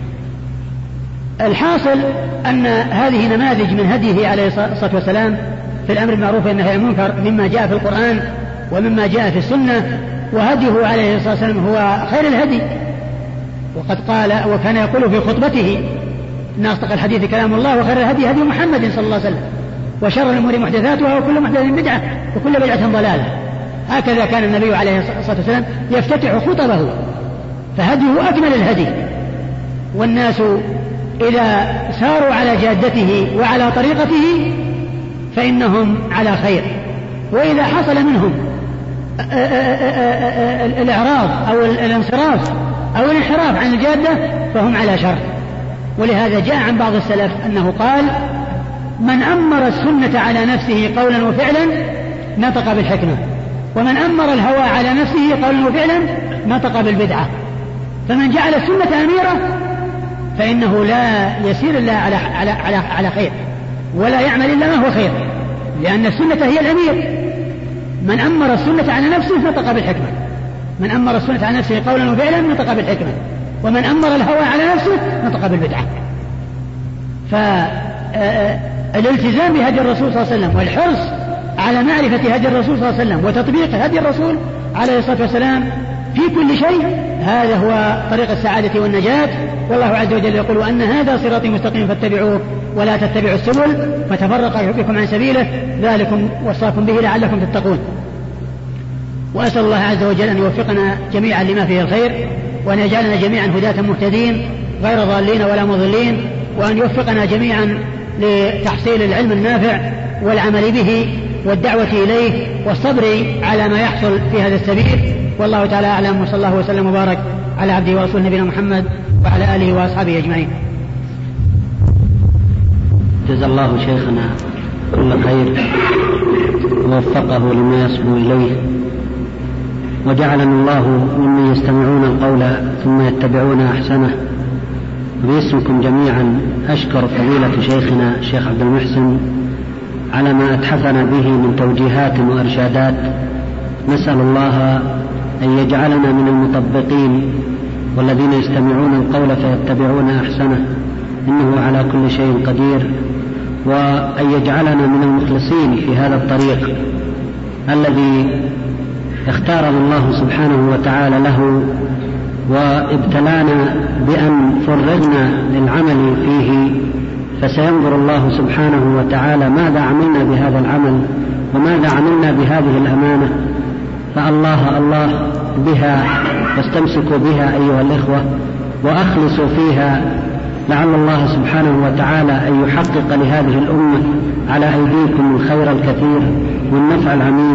الحاصل أن هذه نماذج من هديه عليه الصلاة والسلام في الأمر بالمعروف والنهي عن المنكر مما جاء في القرآن ومما جاء في السنة، وهديه عليه الصلاة والسلام هو خير الهدي. وقد قال وكان يقول في خطبته إن أصدق الحديث كلام الله وخير الهدي هدي محمد صلى الله عليه وسلم وشر الأمور محدثاتها وكل محدث بدعة وكل بدعة ضلالة. هكذا كان النبي عليه الصلاة والسلام يفتتح خطبه، فهديه أكمل الهدي. والناس إذا ساروا على جادته وعلى طريقته فإنهم على خير، وإذا حصل منهم الإعراض أو الانصراف أو الانحراف عن الجادة فهم على شر. ولهذا جاء عن بعض السلف أنه قال: من أمر السنة على نفسه قولا وفعلا نطق بالحكمة، ومن أمر الهوى على نفسه قولا وفعلا نطق بالبدعة. فمن جعل السنة أميرة فإنه لا يسير إلا على, على, على, على خير، ولا يعمل إلا ما هو خير، لأن السنة هي الأمير. من أمر السنة على نفسه نطق بالحكمة، من أمر السنة على نفسه قولا وفعلا نطق بالحكمة، ومن أمر الهوى على نفسه نطق بالبدعة. فالالتزام بهدي الرسول صلى الله عليه وسلم والحرص على معرفة هدي الرسول صلى الله عليه وسلم وتطبيق هدي الرسول عليه الصلاة والسلام في كل شيء، هذا هو طريق السعادة والنجاة. والله عز وجل يقول: أن هذا صراطي مستقيم فاتبعوه ولا تتبعوا السبل فتفرق بكم عن سبيله ذلكم وصاكم به لعلكم تتقون. وأسأل الله عز وجل أن يوفقنا جميعا لما فيه الخير، وأن يجعلنا جميعا هداة مهتدين غير ضالين ولا مضلين، وأن يوفقنا جميعا لتحصيل العلم النافع والعمل به والدعوة إليه والصبر على ما يحصل في هذا السبيل. والله تعالى أعلم، وصلى الله وسلم وبارك على عبده ورسوله نبينا محمد وعلى آله وأصحابه أجمعين. جزا الله شيخنا كل خير ووفقه لما يصبو إليه، وجعلنا الله ممن يستمعون القول ثم يتبعون أحسنه. باسمكم جميعا أشكر فضيلة شيخنا الشيخ عبد المحسن على ما أتحفنا به من توجيهات وإرشادات. نسأل الله أن يجعلنا من المطبقين والذين يستمعون القول فيتبعون أحسنه، إنه على كل شيء قدير. وأن يجعلنا من المخلصين في هذا الطريق الذي اختاره الله سبحانه وتعالى له، وابتلانا بأن فرغنا للعمل فيه، فسينظر الله سبحانه وتعالى ماذا عملنا بهذا العمل وماذا عملنا بهذه الأمانة. فالله الله بها واستمسكوا بها أيها الإخوة وأخلصوا فيها، لعل الله سبحانه وتعالى أن يحقق لهذه الأمة على أيديكم الخير الكثير والنفع العميم،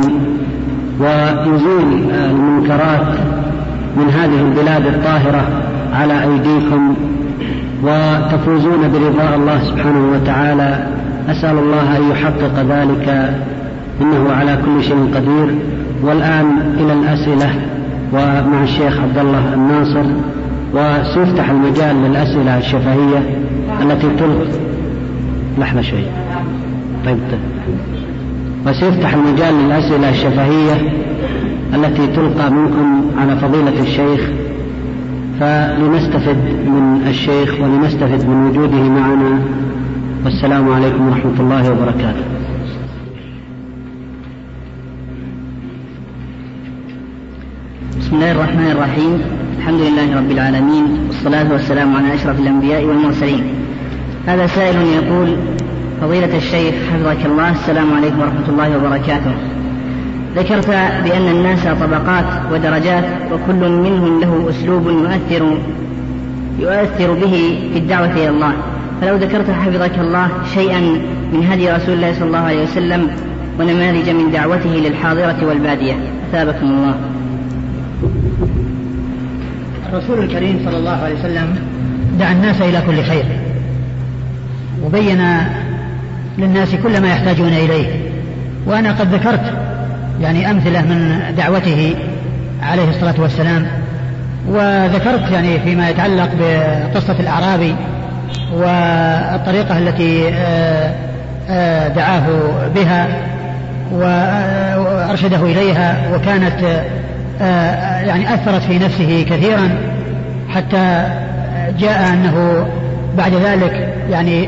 ويزيل المنكرات من هذه البلاد الطاهرة على أيديكم، وتفوزون برضاء الله سبحانه وتعالى. أسأل الله أن يحقق ذلك، إنه على كل شيء قدير. والآن إلى الأسئلة ومع الشيخ عبد الله الناصر، وسيفتح المجال للأسئلة الشفهية التي تلقى لحظة شوي طيب وسيفتح المجال للأسئلة الشفهية التي تلقى منكم على فضيلة الشيخ، فلنستفد من الشيخ ولنستفد من وجوده معنا. والسلام عليكم ورحمة الله وبركاته. بسم الله الرحمن الرحيم. الحمد لله رب العالمين، والصلاة والسلام على أشرف الأنبياء والمرسلين. هذا سائل يقول: فضيلة الشيخ حفظك الله، السلام عليكم ورحمة الله وبركاته. ذكرت بأن الناس طبقات ودرجات، وكل منهم له أسلوب يؤثر يؤثر به في الدعوة إلى الله، فلو ذكرت حفظك الله شيئا من هدي رسول الله صلى الله عليه وسلم ونماذج من دعوته للحاضرة والبادية أثابكم الله. الرسول الكريم صلى الله عليه وسلم دعا الناس إلى كل خير، وبين للناس كل ما يحتاجون إليه. وأنا قد ذكرت يعني أمثلة من دعوته عليه الصلاة والسلام، وذكرت يعني فيما يتعلق بقصة الأعرابي والطريقة التي دعاه بها وأرشده إليها، وكانت يعني أثرت في نفسه كثيرا، حتى جاء أنه بعد ذلك يعني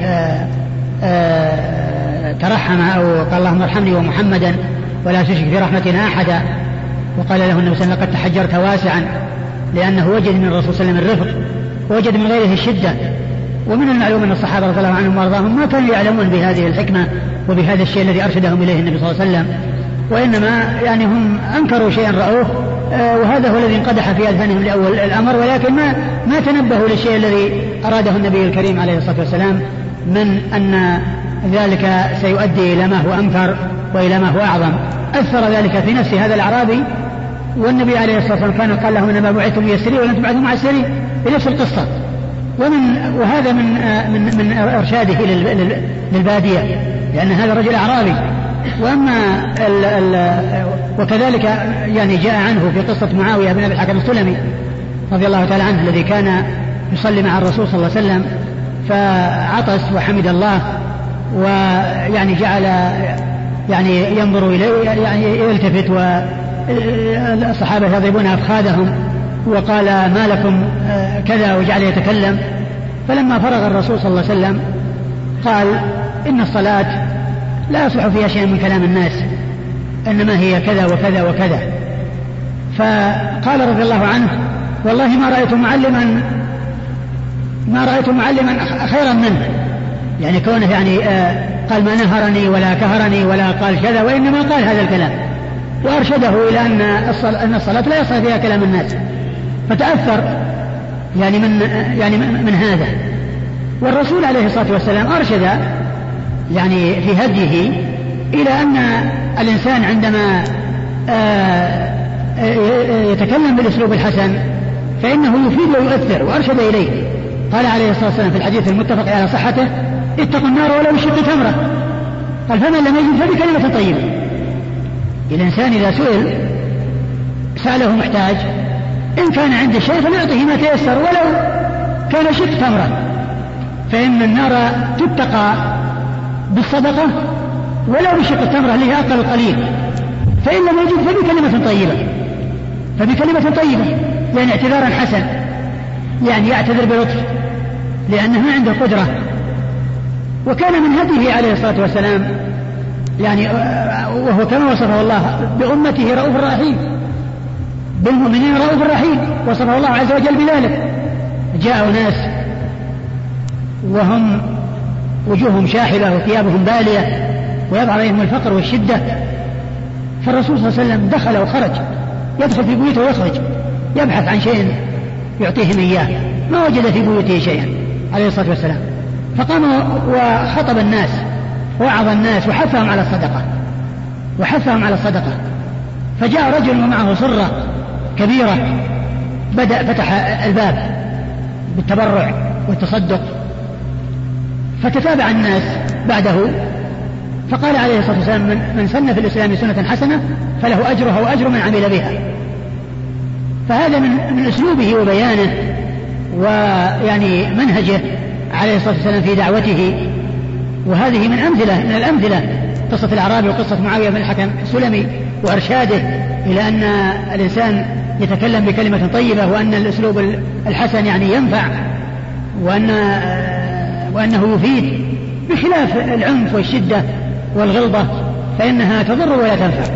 ترحم أو قال: اللهم ارحمني ومحمدا ولا تشرك في رحمتنا أحدا. وقال له النبي صلى الله عليه وسلم: قد تحجرت واسعا، لأنه وجد من الرسول صلى الله عليه وسلم الرفق، ووجد من غيره الشدة. ومن المعلوم أن الصحابة رضي الله عنهم وارضاهم ما كانوا يعلمون بهذه الحكمة وبهذا الشيء الذي أرشدهم إليه النبي صلى الله عليه وسلم، وإنما يعني هم أنكروا شيئا رأوه، وهذا هو الذي انقدح في أذهانهم لأول الأمر، ولكن ما ما تنبهوا للشيء الذي أراده النبي الكريم عليه الصلاة والسلام من أن ذلك سيؤدي إلى ما هو أنكر وإلى ما هو أعظم. أثر ذلك في نفس هذا الأعرابي، والنبي عليه الصلاة والسلام كان قال له إنما بعثتم ميسرين ولم تبعثوا معسرين بنفس القصة. ومن وهذا من من من إرشاده للبادية، لأن هذا رجل أعرابي. وأما ال ال وكذلك يعني جاء عنه في قصة معاوية بن أبي الحكم السلمي رضي الله تعالى عنه الذي كان يصلي مع الرسول صلى الله عليه وسلم فعطس وحمد الله، ويعني جعل يعني ينظر إليه يعني يلتفت، والصحابة يضربون أفخاذهم، وقال ما لكم كذا، وجعل يتكلم. فلما فرغ الرسول صلى الله عليه وسلم قال إن الصلاة لا يصلح فيها شيء من كلام الناس، إنما هي كذا وكذا وكذا. فقال رضي الله عنه والله ما رأيت معلما ما رأيت معلما خيرا منه، يعني كونه يعني آه قال ما نهرني ولا كهرني ولا قال كذا، وإنما قال هذا الكلام، وأرشده إلى أن الصلاة, أن الصلاة لا يصلح فيها كلام الناس. فتأثر يعني من يعني من هذا. والرسول عليه الصلاة والسلام أرشد يعني في هديه إلى أن الإنسان عندما آه يتكلم بالأسلوب الحسن فإنه يفيد ويؤثر، وأرشد إليه. قال عليه الصلاة والسلام في الحديث المتفق على صحته اتقوا النار ولو بشق تمرة. قال فمن لم يجد فبكلمة طيبة. الإنسان إذا سئل سأله محتاج إن كان عنده شيء فليعطيه ما تيسر ولو كان شق تمرة، فإن النار تتقى بالصدقة ولو بشق التمرة اللي هي أقل القليل. فإن لم يجد فبكلمة طيبة، فبكلمة طيبة يعني اعتذارا حسن، يعني يعتذر بلطف لأنه ما عنده قدرة. وكان من هديه عليه الصلاة والسلام يعني وهو كما وصفه الله بأمته رؤوف رحيم، بالمؤمنين رؤوف رحيم، وصفه الله عز وجل بذلك. جاءوا ناس وهم وجوههم شاحبة وثيابهم بالية ويظهر عليهم الفقر والشدة، فالرسول صلى الله عليه وسلم دخل وخرج، يدخل في بيوته ويخرج يبحث عن شيء يعطيهم إياه، ما وجد في بيوته شيئا عليه الصلاة والسلام. فقام وخطب الناس ووعظ الناس وحثهم على الصدقة وحثهم على الصدقة. فجاء رجل ومعه صرة كبيرة، بدأ فتح الباب بالتبرع والتصدق، فتتابع الناس بعده. فقال عليه الصلاة والسلام من, من سن في الإسلام سنة حسنة فله أجرها وأجر من عمل بها. فهذا من, من أسلوبه وبيانه ويعني منهجه عليه الصلاة والسلام في دعوته. وهذه من أمثلة من الأمثلة قصة الأعرابي وقصة معاوية بن الحكم السلمي، وإرشاده إلى أن الإنسان يتكلم بكلمة طيبة، وأن الأسلوب الحسن يعني ينفع، وأن وأنه يفيد، بخلاف العنف والشدة والغلظة فإنها تضر ولا تنفع.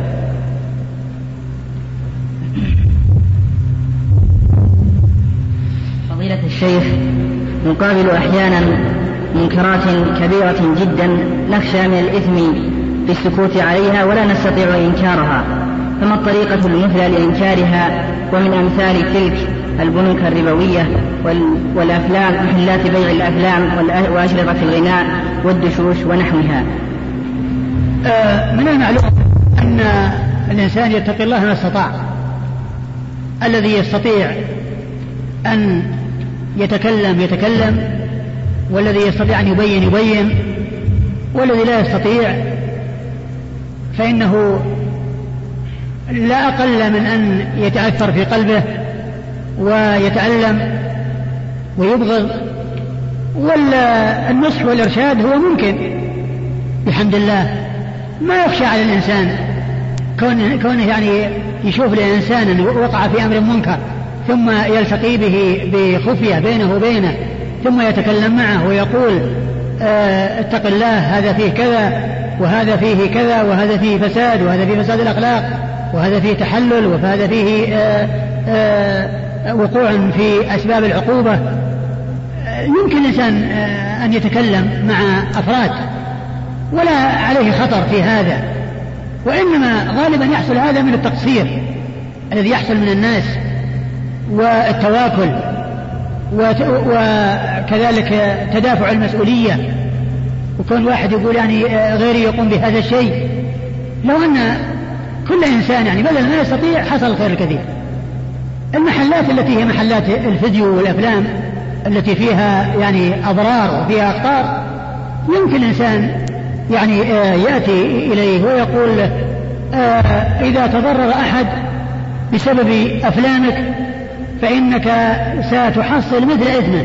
فضيلة الشيخ، نقابل أحيانا منكرات كبيرة جدا نخشى من الإثم بالسكوت عليها ولا نستطيع إنكارها، فما الطريقة المثلى لإنكارها؟ ومن أمثال تلك البنوك الربوية والأفلام، محلات بيع الأفلام وأشرطة الغناء والدشوش ونحوها. آه من المعلوم أن الإنسان يتقي الله ما استطاع. الذي يستطيع أن يتكلم يتكلم، والذي يستطيع أن يبين يبين، والذي لا يستطيع فإنه لا أقل من أن يتأثر في قلبه ويتألم ويبغض. والنصح والإرشاد هو ممكن بحمد الله، ما يخشى على الإنسان كونه, كونه يعني يشوف الإنسان وقع في أمر منكر ثم يلتقي به بخفية بينه وبينه، ثم يتكلم معه ويقول اه اتق الله، هذا فيه كذا وهذا فيه كذا وهذا فيه فساد وهذا فيه فساد الأخلاق وهذا فيه تحلل وهذا فيه اه اه وقوع في أسباب العقوبة. يمكن الإنسان اه أن يتكلم مع أفراد ولا عليه خطر في هذا، وإنما غالبا يحصل هذا من التقصير الذي يحصل من الناس والتواكل وكذلك تدافع المسؤولية وكون واحد يقول يعني غيري يقوم بهذا الشيء. لو أن كل إنسان يعني بدل ما يستطيع حصل الخير الكثير. المحلات التي هي محلات الفيديو والأفلام التي فيها يعني أضرار وفيها أخطار، يمكن الإنسان يعني يأتي إليه ويقول إذا تضرر أحد بسبب أفلامك فإنك ستحصل مثل إثمه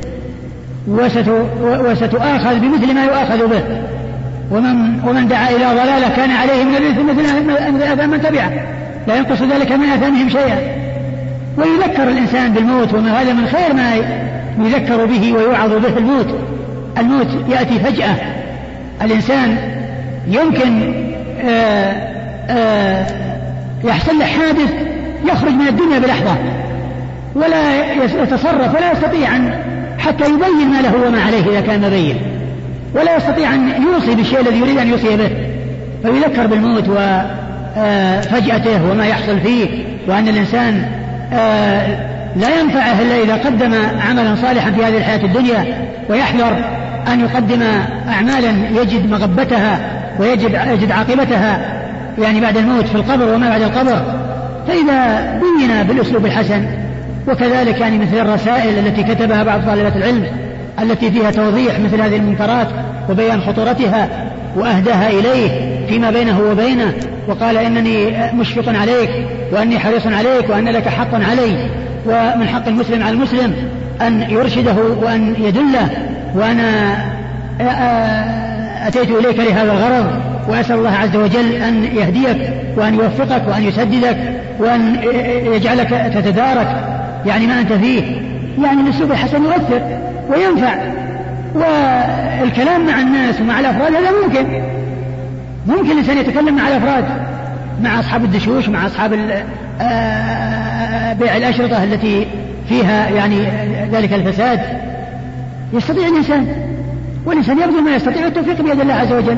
وستؤاخذ بمثل ما يؤاخذ به، ومن, ومن دعا إلى ضلالة كان عليه من الإثم مثل أثام من تبعه لا ينقص ذلك من أثامهم شيئا. ويذكر الإنسان بالموت، وما هذا من خير ما يذكر به ويوعظ به الموت. الموت يأتي فجأة، الإنسان يمكن آآ آآ يحصل له حادث يخرج من الدنيا بلحظة ولا يتصرف ولا يستطيع أن حتى يبين ما له وما عليه إذا كان مبين، ولا يستطيع أن يوصي بالشيء الذي يريد أن يوصي به، فيذكر بالموت وفجأته وما يحصل فيه، وأن الإنسان لا ينفعه إلا إذا قدم عملا صالحا في هذه الحياة الدنيا، ويحذر أن يقدم أعمالا يجد مغبتها ويجد عاقبتها يعني بعد الموت في القبر وما بعد القبر. فإذا بينا بالأسلوب الحسن، وكذلك يعني مثل الرسائل التي كتبها بعض طالبات العلم التي فيها توضيح مثل هذه المنكرات وبيان خطورتها، وأهداها إليه فيما بينه وبينه، وقال إنني مشفق عليك وأني حريص عليك وأن لك حق علي، ومن حق المسلم على المسلم أن يرشده وأن يدله، وأنا أتيت إليك لهذا الغرض، وأسأل الله عز وجل أن يهديك وأن يوفقك وأن يسددك وأن يجعلك تتدارك يعني ما أنت فيه. يعني الأسلوب الحسن يؤثر وينفع، والكلام مع الناس ومع الأفراد هذا ممكن ممكن الإنسان يتكلم مع الأفراد، مع أصحاب الدشوش، مع أصحاب بيع الأشرطة التي فيها يعني ذلك الفساد، يستطيع الإنسان، والإنسان يبذل ما يستطيع، التوفيق بيد الله عز وجل.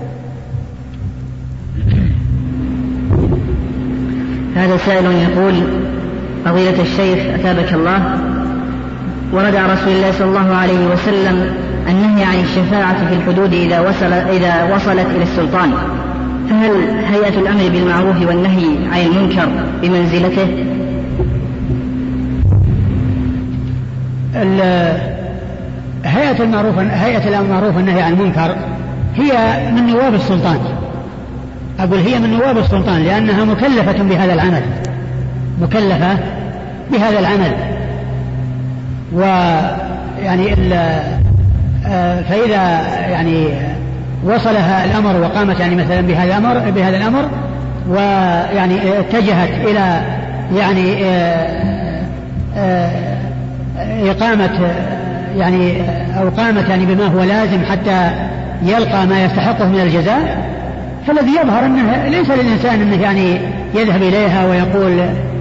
هذا سائل يقول: فضيلة الشيخ أثابك الله، ورد عن رسول الله صلى الله عليه وسلم النهي عن الشفاعة في الحدود إذا, وصل إذا وصلت إلى السلطان، فهل هيئة الأمر بالمعروف والنهي عن المنكر بمنزلته؟ هيئة المعروف هيئة الأمر بالمعروف والنهي عن المنكر هي من نواب السلطان، أقول هي من نواب السلطان، لأنها مكلفة بهذا العمل مكلفة بهذا العمل ويعني فإذا يعني وصلها الأمر وقامت يعني مثلا بهذا الأمر بهذا الأمر ويعني اتجهت إلى يعني إقامة يعني أو قامت يعني بما هو لازم حتى يلقى ما يستحقه من الجزاء، فالذي يظهر أنه ليس للإنسان أنه يعني يذهب إليها ويقول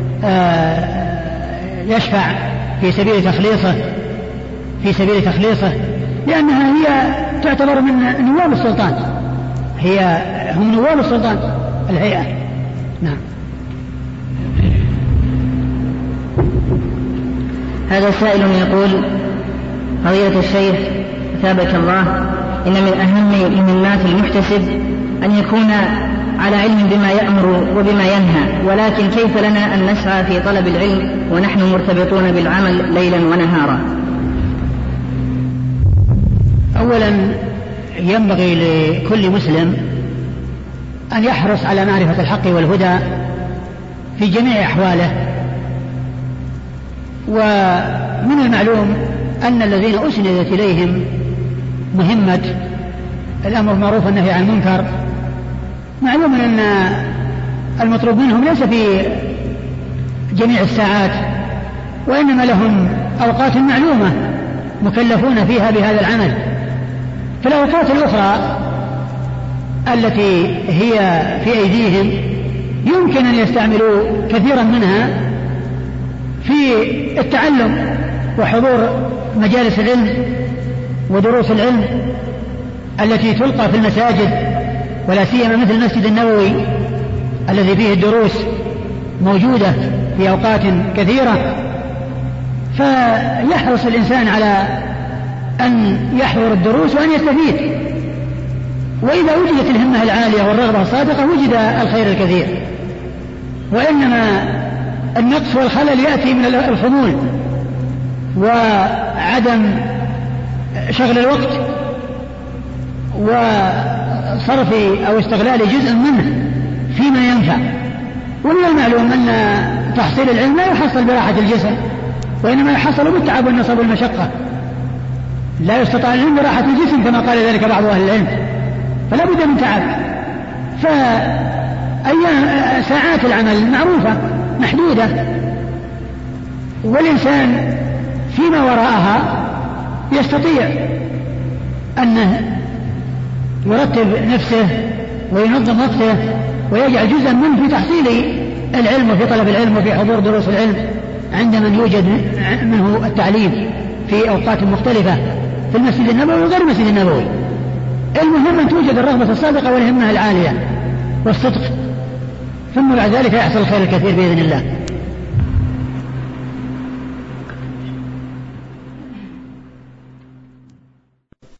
يشفع في سبيل تخليصه في سبيل تخليصه لأنها هي تعتبر من نواب السلطان، هي هم نواب السلطان الهيئة. نعم. هذا سائل يقول: فضيلة الشيخ أثابك الله، إن من أهم مهمات المحتسب أن يكون على علم بما يأمر وبما ينهى، ولكن كيف لنا أن نسعى في طلب العلم ونحن مرتبطون بالعمل ليلا ونهارا؟ أولا ينبغي لكل مسلم أن يحرص على معرفة الحق والهدى في جميع أحواله، ومن المعلوم أن الذين أسندت إليهم مهمة الأمر بالمعروف والنهي عن المنكر معلوم أن المطلوب منهم ليس في جميع الساعات، وإنما لهم أوقات معلومة مكلفون فيها بهذا العمل. في الأوقات الأخرى التي هي في أيديهم يمكن أن يستعملوا كثيرا منها في التعلم وحضور مجالس العلم ودروس العلم التي تلقى في المساجد، ولا سيما مثل المسجد النبوي الذي فيه الدروس موجودة في أوقات كثيرة. فيحرص الإنسان على أن يحضر الدروس وأن يستفيد وإذا وجدت الهمة العالية والرغبة الصادقة وجد الخير الكثير. وإنما النقص والخلل يأتي من الخمول وعدم شغل الوقت وصرف أو استغلال جزء منه فيما ينفع. ومن المعلوم أن تحصيل العلم لا يحصل براحة الجسم، وإنما يحصل بالتعب والنصب والمشقة. لا يستطاع العلم براحة الجسم كما قال ذلك بعض أهل العلم، فلا بد من تعب. فأيام ساعات العمل معروفة محدودة، والإنسان فيما وراءها يستطيع أن يرتب نفسه وينظم وقته ويجعل جزءا منه في تحصيل العلم وفي طلب العلم وفي حضور دروس العلم عند من يوجد منه التعليم في أوقات مختلفة في المسجد النبوي وغير المسجد النبوي. المهم أن توجد الرغبة الصادقة والهمة العالية والصدق، ثم بعد ذلك يحصل الخير الكثير بإذن الله.